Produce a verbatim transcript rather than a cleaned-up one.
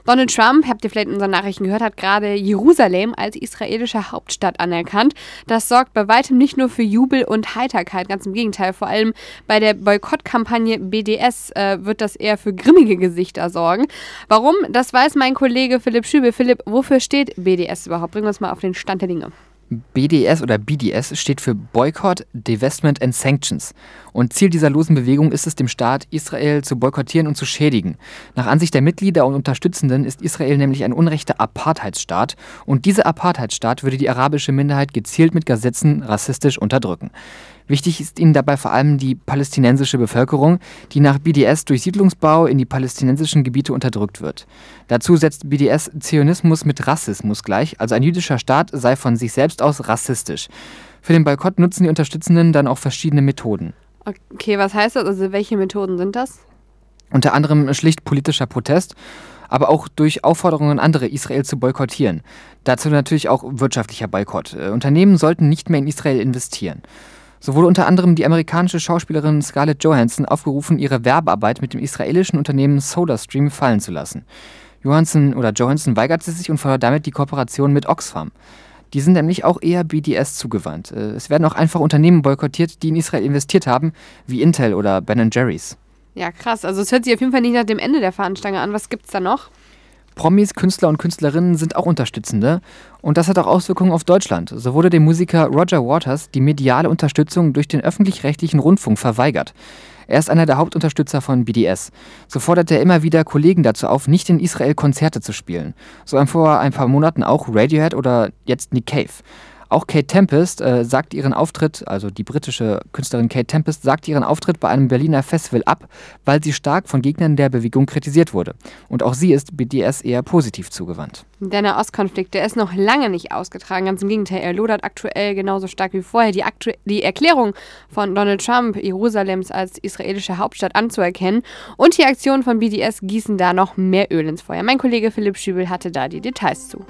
Donald Trump, habt ihr vielleicht in unseren Nachrichten gehört, hat gerade Jerusalem als israelische Hauptstadt anerkannt. Das sorgt bei weitem nicht nur für Jubel und Heiterkeit, ganz im Gegenteil. Vor allem bei der Boykottkampagne B D S äh, wird das eher für grimmige Gesichter sorgen. Warum? Das weiß mein Kollege Philipp Schübel. Philipp, wofür steht B D S überhaupt? Bringen wir uns mal auf den Stand der Dinge. B D S oder B D S steht für Boycott, Divestment and Sanctions. Und Ziel dieser losen Bewegung ist es, dem Staat Israel zu boykottieren und zu schädigen. Nach Ansicht der Mitglieder und Unterstützenden ist Israel nämlich ein unrechter Apartheidsstaat. Und dieser Apartheidsstaat würde die arabische Minderheit gezielt mit Gesetzen rassistisch unterdrücken. Wichtig ist ihnen dabei vor allem die palästinensische Bevölkerung, die nach B D S durch Siedlungsbau in die palästinensischen Gebiete unterdrückt wird. Dazu setzt B D S Zionismus mit Rassismus gleich, also ein jüdischer Staat sei von sich selbst aus rassistisch. Für den Boykott nutzen die Unterstützenden dann auch verschiedene Methoden. Okay, was heißt das? Also welche Methoden sind das? Unter anderem schlicht politischer Protest, aber auch durch Aufforderungen an andere, Israel zu boykottieren. Dazu natürlich auch wirtschaftlicher Boykott. Äh, Unternehmen sollten nicht mehr in Israel investieren. So wurde unter anderem die amerikanische Schauspielerin Scarlett Johansson aufgerufen, ihre Werbearbeit mit dem israelischen Unternehmen SodaStream fallen zu lassen. Johansson oder Johansson weigerte sich und fordert damit die Kooperation mit Oxfam. Die sind nämlich auch eher B D S zugewandt. Es werden auch einfach Unternehmen boykottiert, die in Israel investiert haben, wie Intel oder Ben and Jerry's. Ja, krass. Also es hört sich auf jeden Fall nicht nach dem Ende der Fahnenstange an. Was gibt's da noch? Promis, Künstler und Künstlerinnen sind auch Unterstützende. Und das hat auch Auswirkungen auf Deutschland. So wurde dem Musiker Roger Waters die mediale Unterstützung durch den öffentlich-rechtlichen Rundfunk verweigert. Er ist einer der Hauptunterstützer von B D S. So fordert er immer wieder Kollegen dazu auf, nicht in Israel Konzerte zu spielen. So haben vor ein paar Monaten auch Radiohead oder jetzt Nick Cave. Auch Kate Tempest äh, sagt ihren Auftritt, also die britische Künstlerin Kate Tempest, sagt ihren Auftritt bei einem Berliner Festival ab, weil sie stark von Gegnern der Bewegung kritisiert wurde. Und auch sie ist B D S eher positiv zugewandt. Der Nahostkonflikt, der ist noch lange nicht ausgetragen. Ganz im Gegenteil, er lodert aktuell genauso stark wie vorher. Die, aktu- die Erklärung von Donald Trump, Jerusalems als israelische Hauptstadt anzuerkennen und die Aktionen von B D S gießen da noch mehr Öl ins Feuer. Mein Kollege Philipp Schübel hatte da die Details zu.